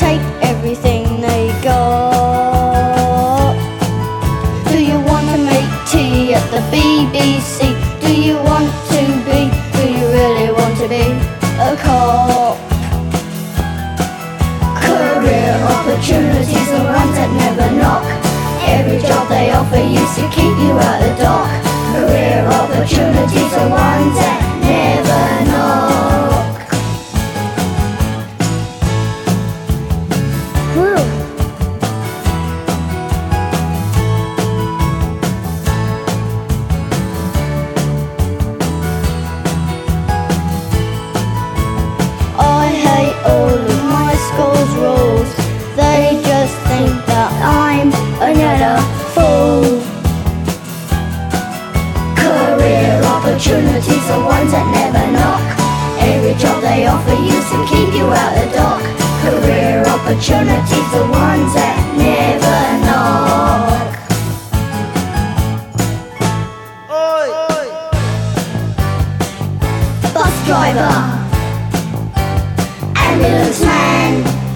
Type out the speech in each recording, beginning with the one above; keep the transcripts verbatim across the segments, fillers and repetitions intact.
take everything they got. Do you want to make tea at the B B C? Do you want to be, do you really want to be a cop? Career opportunities are ones that never knock. Every job they offer used to keep you out the dock. Career opportunities are ones that never knock. Whew. I hate all of my school's rules. They just think that I'm another fool. Career opportunities are ones that never knock. Every job they offer used to keep you out the dock. Career opportunities are ones that never knock. Oi. Bus driver, ambulance man,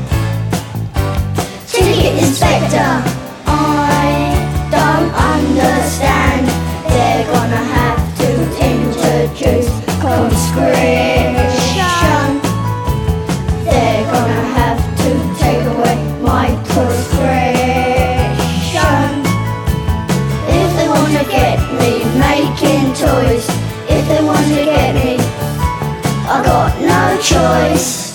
ticket inspector. I don't understand. They're gonna have to introduce conscription. They're gonna have to take away my prescription. If they want to get me making toys, if they want to get me, I got no choice.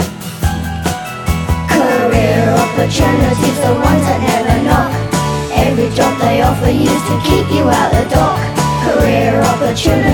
Career opportunities are ones that never knock. Every job they offer used to keep you out the dock. Career opportunities